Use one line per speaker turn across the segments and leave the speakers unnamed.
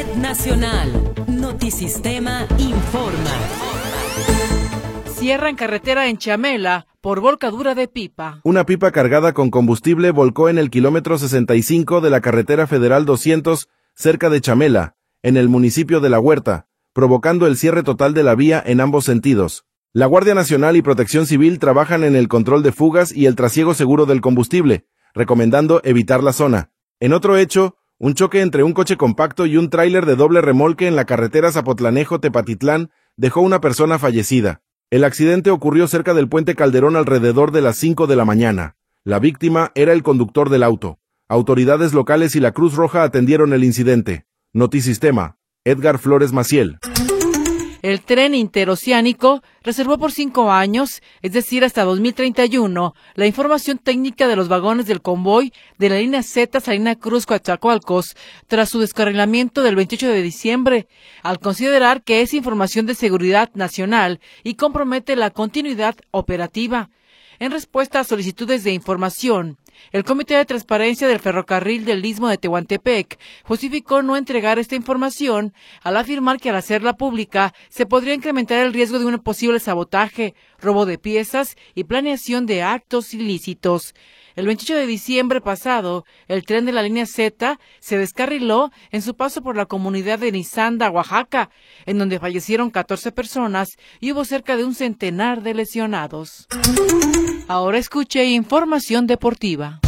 Red Nacional. Notisistema informa.
Cierran carretera en Chamela por volcadura de pipa.
Una pipa cargada con combustible volcó en el kilómetro 65 de la carretera federal 200, cerca de Chamela, en el municipio de La Huerta, provocando el cierre total de la vía en ambos sentidos. La Guardia Nacional y Protección Civil trabajan en el control de fugas y el trasiego seguro del combustible, recomendando evitar la zona. En otro hecho, un choque entre un coche compacto y un tráiler de doble remolque en la carretera Zapotlanejo-Tepatitlán dejó una persona fallecida. El accidente ocurrió cerca del puente Calderón alrededor de las 5 de la mañana. La víctima era el conductor del auto. Autoridades locales y la Cruz Roja atendieron el incidente. Notisistema, Edgar Flores Maciel.
El tren interoceánico reservó por 5 años, es decir, hasta 2031, la información técnica de los vagones del convoy de la línea Z Salina Cruz-Coatzacoalcos tras su descarrilamiento del 28 de diciembre, al considerar que es información de seguridad nacional y compromete la continuidad operativa. En respuesta a solicitudes de información, el Comité de Transparencia del Ferrocarril del Istmo de Tehuantepec justificó no entregar esta información al afirmar que al hacerla pública se podría incrementar el riesgo de un posible sabotaje, robo de piezas y planeación de actos ilícitos. El 28 de diciembre pasado, el tren de la línea Z se descarriló en su paso por la comunidad de Nizanda, Oaxaca, en donde fallecieron 14 personas y hubo cerca de un centenar de lesionados. Ahora escuche información deportiva.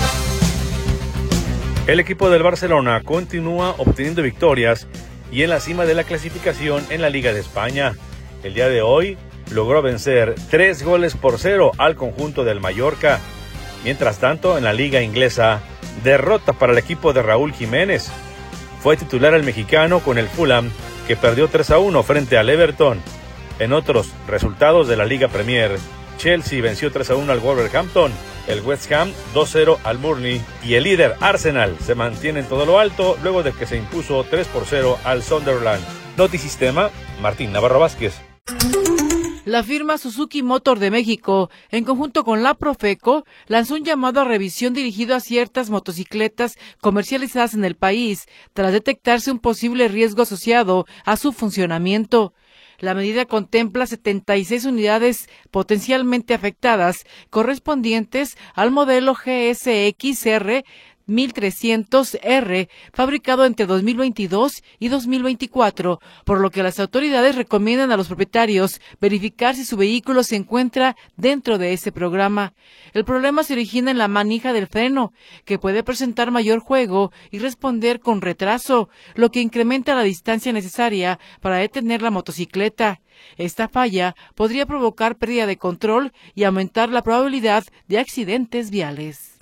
El equipo del Barcelona continúa obteniendo victorias y en la cima de la clasificación en la Liga de España. El día de hoy logró vencer 3-0 al conjunto del Mallorca. Mientras tanto, en la Liga Inglesa, derrota para el equipo de Raúl Jiménez. Fue titular el mexicano con el Fulham, que perdió 3-1 frente al Everton. En otros resultados de la Liga Premier, Chelsea venció 3-1 al Wolverhampton, el West Ham 2-0 al Burnley y el líder Arsenal se mantiene en todo lo alto luego de que se impuso 3-0 al Sunderland. Notisistema, Martín Navarro Vázquez.
La firma Suzuki Motor de México, en conjunto con la Profeco, lanzó un llamado a revisión dirigido a ciertas motocicletas comercializadas en el país, tras detectarse un posible riesgo asociado a su funcionamiento. La medida contempla 76 unidades potencialmente afectadas, correspondientes al modelo GSX-R 1300R, fabricado entre 2022 y 2024, por lo que las autoridades recomiendan a los propietarios verificar si su vehículo se encuentra dentro de ese programa. El problema se origina en la manija del freno, que puede presentar mayor juego y responder con retraso, lo que incrementa la distancia necesaria para detener la motocicleta. Esta falla podría provocar pérdida de control y aumentar la probabilidad de accidentes viales.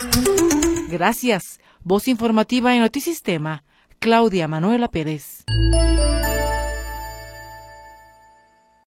Gracias. Voz informativa en Notisistema, Claudia Manuela Pérez.